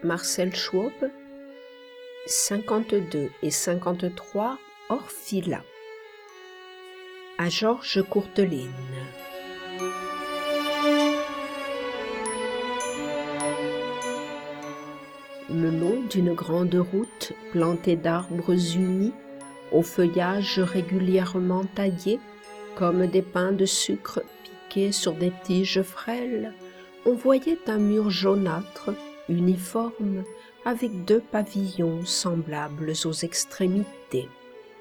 Marcel Schwob, 52 et 53 Orfila. À Georges Courteline. Le long d'une grande route plantée d'arbres unis, au feuillage régulièrement taillé, comme des pains de sucre piqués sur des tiges frêles, on voyait un mur jaunâtre, uniforme, avec 2 pavillons semblables aux extrémités.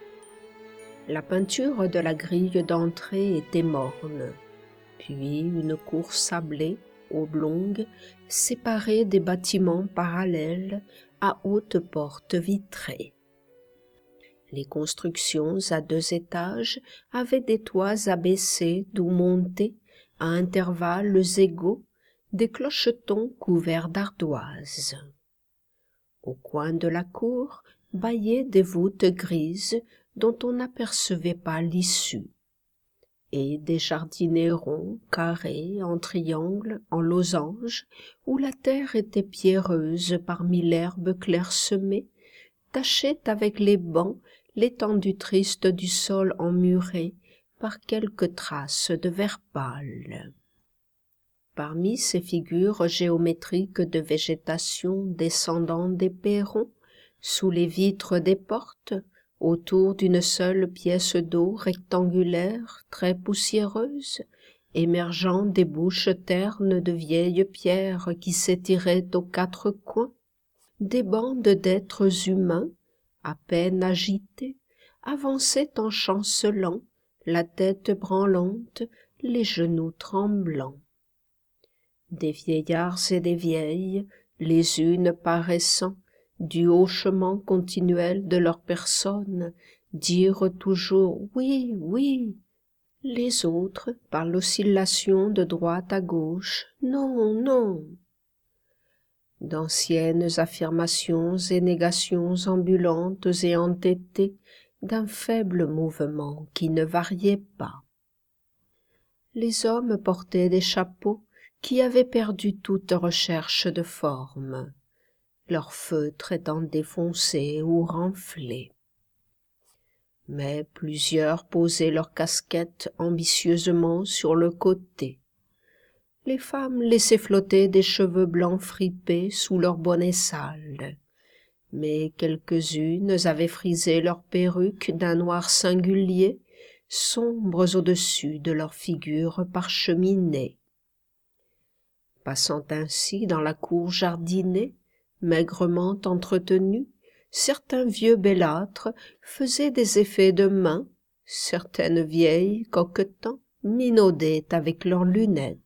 La peinture de la grille d'entrée était morne, puis une cour sablée, oblongue, séparée des bâtiments parallèles à hautes portes vitrées. Les constructions à 2 étages avaient des toits abaissés d'où montaient, à intervalles égaux, des clochetons couverts d'ardoises. Au coin de la cour bâillaient des voûtes grises dont on n'apercevait pas l'issue, et des jardinets ronds, carrés, en triangles, en losanges, où la terre était pierreuse parmi l'herbe clairsemée, tachait avec les bancs l'étendue triste du sol emmuré par quelques traces de vert pâle. Parmi ces figures géométriques de végétation descendant des perrons, sous les vitres des portes, autour d'une seule pièce d'eau rectangulaire, très poussiéreuse, émergeant des bouches ternes de vieilles pierres qui s'étiraient aux 4 coins, des bandes d'êtres humains, à peine agités, avançaient en chancelant, la tête branlante, les genoux tremblants. Des vieillards et des vieilles, les unes paraissant, du hochement continuel de leur personne, dirent toujours « oui, oui », les autres, par l'oscillation de droite à gauche « non, non ». D'anciennes affirmations et négations ambulantes et entêtées d'un faible mouvement qui ne variait pas. Les hommes portaient des chapeaux qui avaient perdu toute recherche de forme, leur feutre étant défoncé ou renflé. Mais plusieurs posaient leurs casquettes ambitieusement sur le côté. Les femmes laissaient flotter des cheveux blancs fripés sous leurs bonnets sales, mais quelques-unes avaient frisé leurs perruques d'un noir singulier, sombres au-dessus de leurs figures parcheminées. Passant ainsi dans la cour jardinée, maigrement entretenue, certains vieux bellâtres faisaient des effets de main, certaines vieilles, coquetant, minaudaient avec leurs lunettes.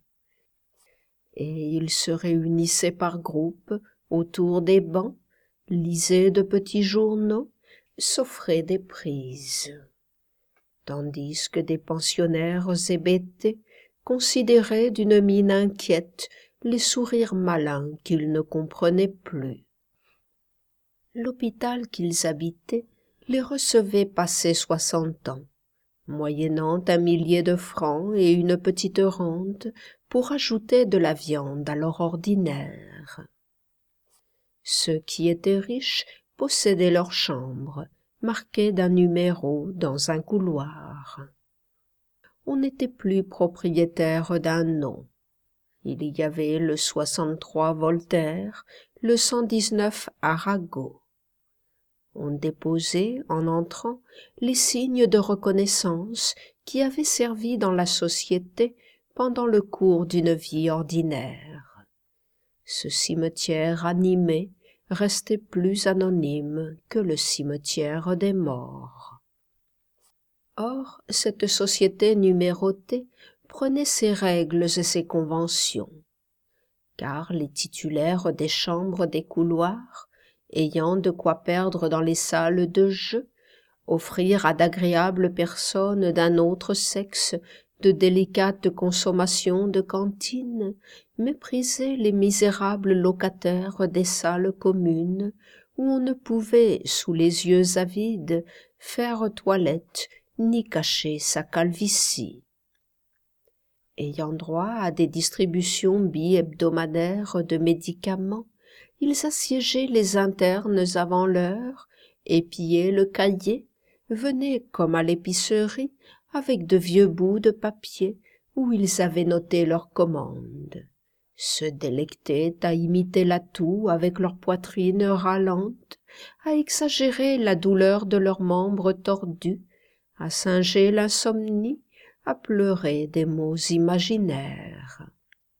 Et ils se réunissaient par groupes autour des bancs, lisaient de petits journaux, s'offraient des prises. Tandis que des pensionnaires hébétés considéraient d'une mine inquiète les sourires malins qu'ils ne comprenaient plus. L'hôpital qu'ils habitaient les recevait passé 60 ans, moyennant 1 millier de francs et une petite rente pour ajouter de la viande à leur ordinaire. Ceux qui étaient riches possédaient leur chambre, marquée d'un numéro dans un couloir. On n'était plus propriétaire d'un nom. Il y avait le 63 Voltaire, le 119 Arago. On déposait, en entrant, les signes de reconnaissance qui avaient servi dans la société pendant le cours d'une vie ordinaire. Ce cimetière animé restait plus anonyme que le cimetière des morts. Or, cette société numérotée prenait ses règles et ses conventions, car les titulaires des chambres des couloirs, ayant de quoi perdre dans les salles de jeu, offrir à d'agréables personnes d'un autre sexe de délicates consommations de cantine, méprisaient les misérables locataires des salles communes, où on ne pouvait, sous les yeux avides, faire toilette ni cacher sa calvitie. Ayant droit à des distributions bi-hebdomadaires de médicaments, ils assiégeaient les internes avant l'heure, épiaient le cahier, venaient comme à l'épicerie avec de vieux bouts de papier où ils avaient noté leurs commandes, se délectaient à imiter la toux avec leur poitrine râlante, à exagérer la douleur de leurs membres tordus, à singer l'insomnie, à pleurer des maux imaginaires.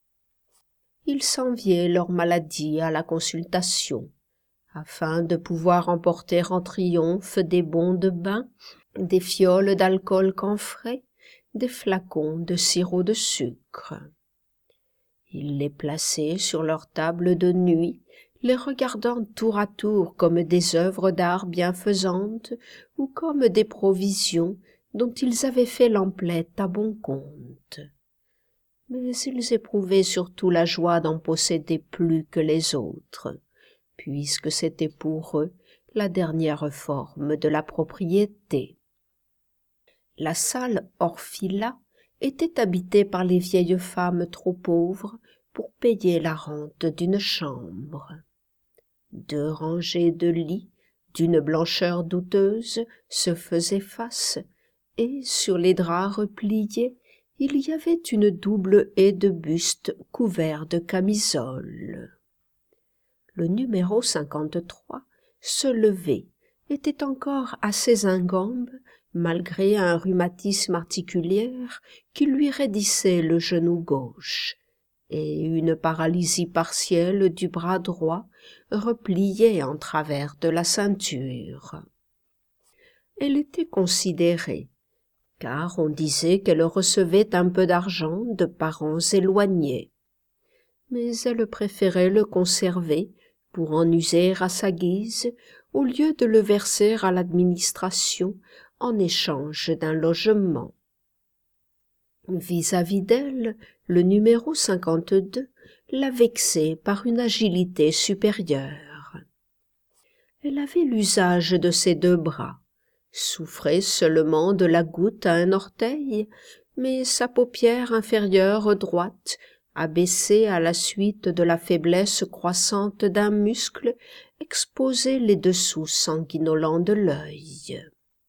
Ils s'enviaient leur maladie à la consultation, afin de pouvoir emporter en triomphe des bons de bain, des fioles d'alcool camphré, des flacons de sirop de sucre. Ils les plaçaient sur leur table de nuit, les regardant tour à tour comme des œuvres d'art bienfaisantes ou comme des provisions dont ils avaient fait l'emplette à bon compte. Mais ils éprouvaient surtout la joie d'en posséder plus que les autres, puisque c'était pour eux la dernière forme de la propriété. La salle Orfila était habitée par les vieilles femmes trop pauvres pour payer la rente d'une chambre. 2 rangées de lits, d'une blancheur douteuse, se faisaient face, et sur les draps repliés, il y avait une double haie de bustes couverts de camisoles. Le numéro 53, se levait, était encore assez ingambe, malgré un rhumatisme articulaire qui lui raidissait le genou gauche, et une paralysie partielle du bras droit repliée en travers de la ceinture. Elle était considérée, car on disait qu'elle recevait un peu d'argent de parents éloignés, mais elle préférait le conserver pour en user à sa guise, au lieu de le verser à l'administration en échange d'un logement. Vis-à-vis d'elle, le numéro 52 la vexait par une agilité supérieure. Elle avait l'usage de ses 2 bras, souffrait seulement de la goutte à un orteil, mais sa paupière inférieure droite, abaissée à la suite de la faiblesse croissante d'un muscle, exposait les dessous sanguinolents de l'œil.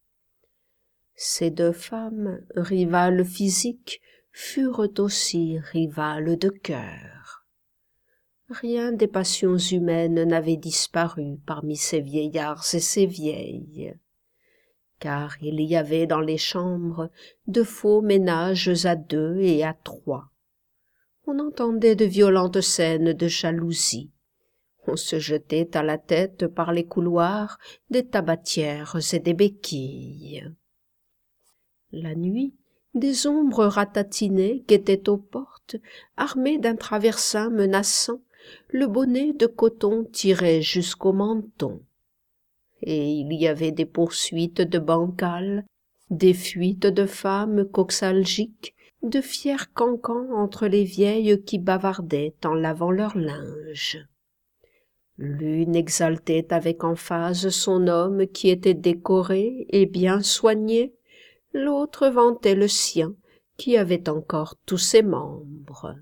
Ces 2 femmes, rivales physiques, furent aussi rivales de cœur. Rien des passions humaines n'avait disparu parmi ces vieillards et ces vieilles, car il y avait dans les chambres de faux ménages à 2 et à 3. On entendait de violentes scènes de jalousie. On se jetait à la tête par les couloirs des tabatières et des béquilles. La nuit, des ombres ratatinées guettaient aux portes, armées d'un traversin menaçant, le bonnet de coton tiré jusqu'au menton. Et il y avait des poursuites de bancales, des fuites de femmes coxalgiques, de fiers cancans entre les vieilles qui bavardaient en lavant leur linge. L'une exaltait avec emphase son homme qui était décoré et bien soigné, l'autre vantait le sien qui avait encore tous ses membres.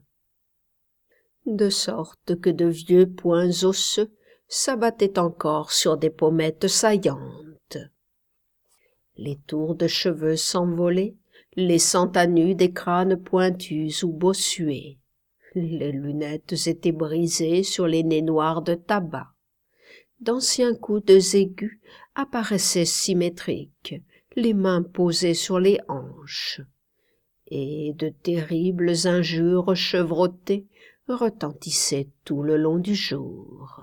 De sorte que de vieux poings osseux s'abattaient encore sur des pommettes saillantes. Les tours de cheveux s'envolaient, laissant à nu des crânes pointus ou bossués. Les lunettes étaient brisées sur les nez noirs de tabac. D'anciens coudes aigus apparaissaient symétriques, les mains posées sur les hanches, et de terribles injures chevrotées retentissaient tout le long du jour.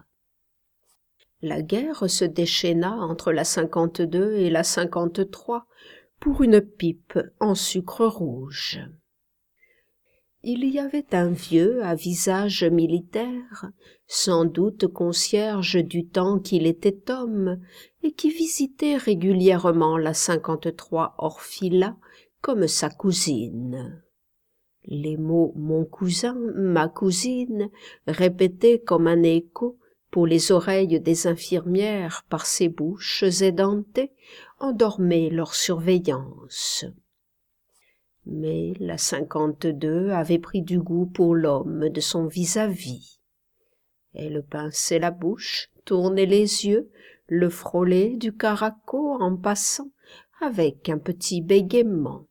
La guerre se déchaîna entre la 52 et la 53 pour une pipe en sucre rouge. Il y avait un vieux à visage militaire, sans doute concierge du temps qu'il était homme, et qui visitait régulièrement la 53 Orfila comme sa cousine. Les mots « mon cousin »,« ma cousine » répétés comme un écho pour les oreilles des infirmières par ces bouches édentées endormaient leur surveillance. Mais la 52 avait pris du goût pour l'homme de son vis-à-vis. Elle pinçait la bouche, tournait les yeux, le frôlait du caraco en passant, avec un petit bégaiement.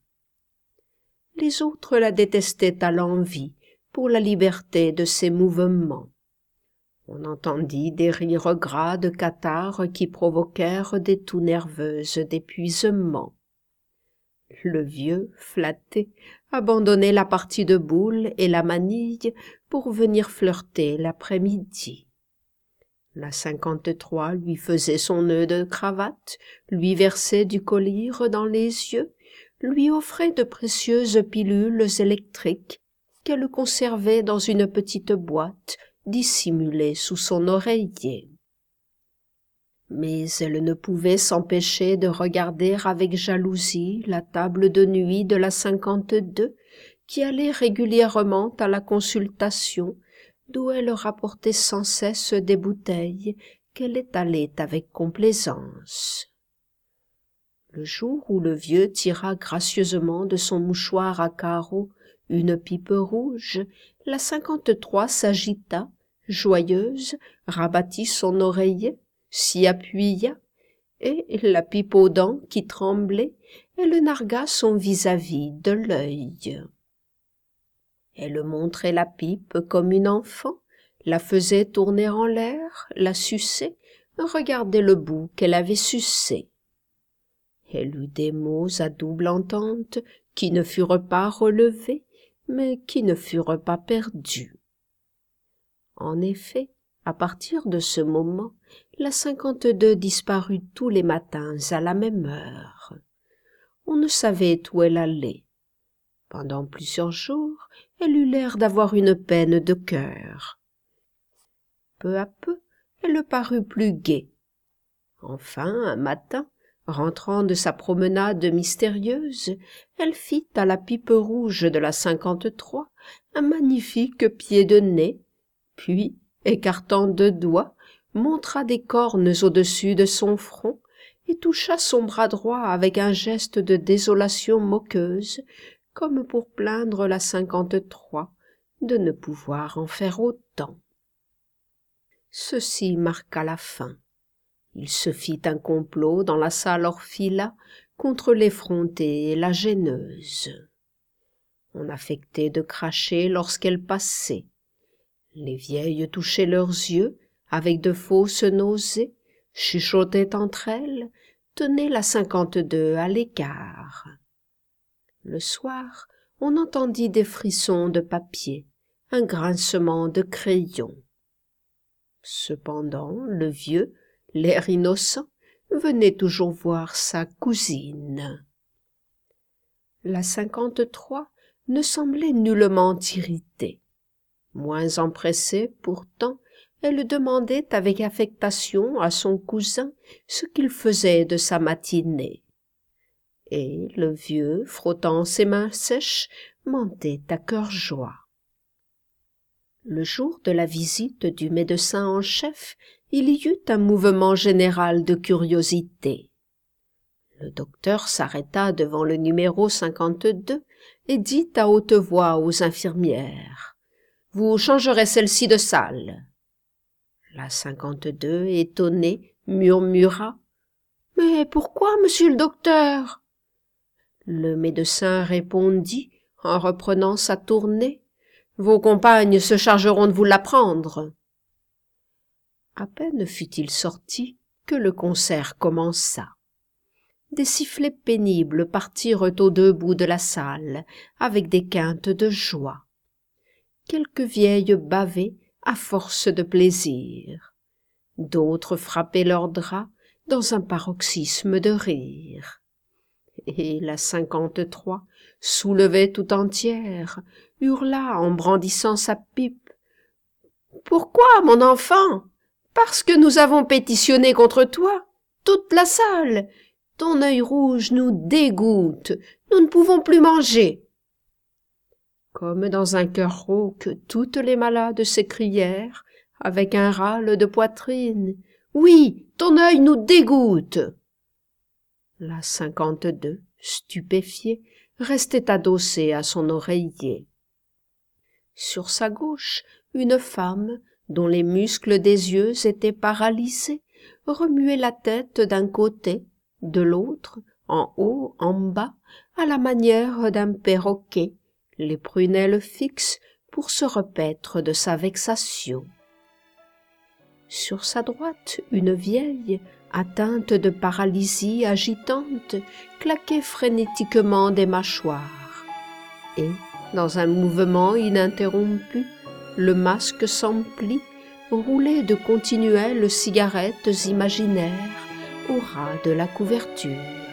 Les autres la détestaient à l'envi pour la liberté de ses mouvements. On entendit des rires gras de catarrhes qui provoquèrent des toux nerveuses d'épuisement. Le vieux, flatté, abandonnait la partie de boules et la manille pour venir flirter l'après-midi. La 53 lui faisait son nœud de cravate, lui versait du collyre dans les yeux, lui offrait de précieuses pilules électriques qu'elle conservait dans une petite boîte dissimulée sous son oreiller. Mais elle ne pouvait s'empêcher de regarder avec jalousie la table de nuit de la 52 qui allait régulièrement à la consultation, d'où elle rapportait sans cesse des bouteilles qu'elle étalait avec complaisance. Le jour où le vieux tira gracieusement de son mouchoir à carreaux une pipe rouge, la 53 s'agita, joyeuse, rabattit son oreiller, s'y appuya, et, la pipe aux dents qui tremblaient, elle nargua son vis-à-vis de l'œil. Elle montrait la pipe comme une enfant, la faisait tourner en l'air, la suçait, regardait le bout qu'elle avait sucé. Elle eut des mots à double entente qui ne furent pas relevés, mais qui ne furent pas perdus. En effet, à partir de ce moment, la 52 disparut tous les matins à la même heure. On ne savait où elle allait. Pendant plusieurs jours, elle eut l'air d'avoir une peine de cœur. Peu à peu, elle parut plus gaie. Enfin, un matin, rentrant de sa promenade mystérieuse, elle fit à la pipe rouge de la 53 un magnifique pied de nez, puis, écartant 2 doigts, montra des cornes au-dessus de son front et toucha son bras droit avec un geste de désolation moqueuse, comme pour plaindre la 53 de ne pouvoir en faire autant. Ceci marqua la fin. Il se fit un complot dans la salle Orfila contre l'effrontée et la gêneuse. On affectait de cracher lorsqu'elle passait. Les vieilles touchaient leurs yeux avec de fausses nausées, chuchotaient entre elles, tenaient la 52 à l'écart. Le soir, on entendit des frissons de papier, un grincement de crayon. Cependant, le vieux, l'air innocent, venait toujours voir sa cousine. La 53 ne semblait nullement irritée. Moins empressée, pourtant, elle demandait avec affectation à son cousin ce qu'il faisait de sa matinée. Et le vieux, frottant ses mains sèches, mentait à cœur joie. Le jour de la visite du médecin en chef, il y eut un mouvement général de curiosité. Le docteur s'arrêta devant le numéro 52 et dit à haute voix aux infirmières : « Vous changerez celle-ci de salle. » La 52, étonnée, murmura : « Mais pourquoi, monsieur le docteur ?» Le médecin répondit, en reprenant sa tournée : « Vos compagnes se chargeront de vous l'apprendre. » À peine fut-il sorti que le concert commença. Des sifflets pénibles partirent aux 2 bouts de la salle, avec des quintes de joie. Quelques vieilles bavaient à force de plaisir. D'autres frappaient leurs draps dans un paroxysme de rire. Et la 53 soulevait tout entière, hurla en brandissant sa pipe : « Pourquoi, mon enfant ? Parce que nous avons pétitionné contre toi, toute la salle. Ton œil rouge nous dégoûte, nous ne pouvons plus manger. » Comme dans un chœur rauque, toutes les malades s'écrièrent, avec un râle de poitrine : « Oui, ton œil nous dégoûte !» La 52, stupéfiée, restait adossée à son oreiller. Sur sa gauche, une femme, dont les muscles des yeux étaient paralysés, remuait la tête d'un côté, de l'autre, en haut, en bas, à la manière d'un perroquet, les prunelles fixes pour se repaître de sa vexation. Sur sa droite, une vieille, atteinte de paralysie agitante, claquait frénétiquement des mâchoires. Et, dans un mouvement ininterrompu, le masque s'emplit, roulé de continuelles cigarettes imaginaires au ras de la couverture.